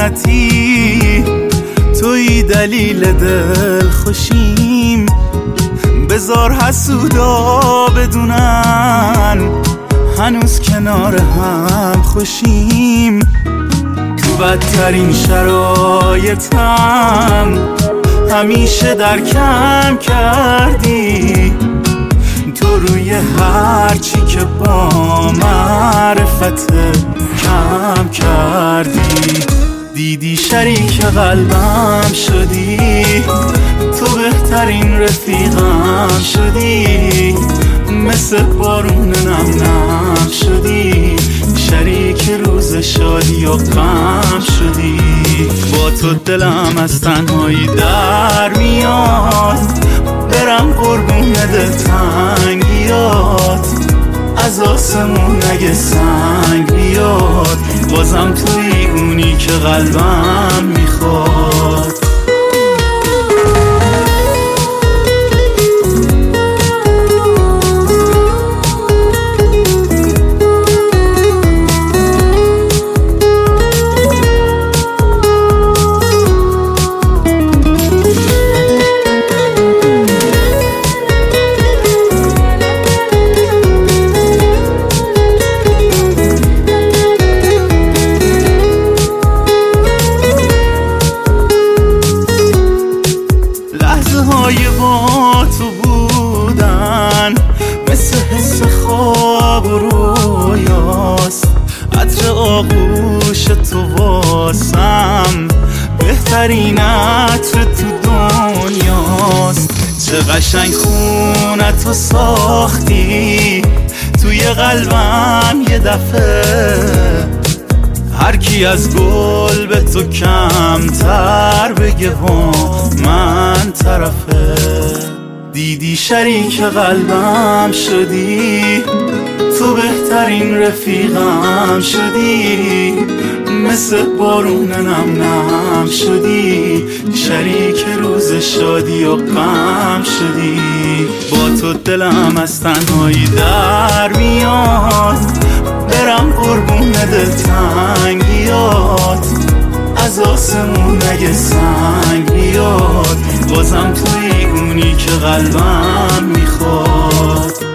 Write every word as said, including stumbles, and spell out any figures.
لعنتی، توی دلیل دل خوشیم. بذار حسودا بدونن هنوز کنار هم خوشیم. تو بدترین شرایطم همیشه درکم کردی، تو روی هرچی که با معرفت کم کردی. دیدی شریک قلبم شدی، تو بهترین رفیقم شدی. مثل بارون نم نم شدی، شریک روز شادی و غم شدی. با تو دلم از تنهایی در میاد، برم قربون دلتنگیات. از آسمون اگه سنگ بیاد، بازم توی اونی که قلبم میخواد. با تو بودن مثل حس خواب و رویاست. عطر آغوش تو واسم بهترین عطر تو دنیاست. چه قشنگ خونتو ساختی توی قلبم یه دفعه. هر کی از گل به تو کمتر بگه و من طرفه. دیدی شریک قلبم شدی، تو بهترین رفیقم شدی. مثل بارون نم نم شدی، شریک روز شادی و غم شدی. با تو دلم از تنهایی در میاد، برم قربون دلتنگیات. از آسمون اگه سنگ بیاد، بازم توی اونی که قلبم میخواد.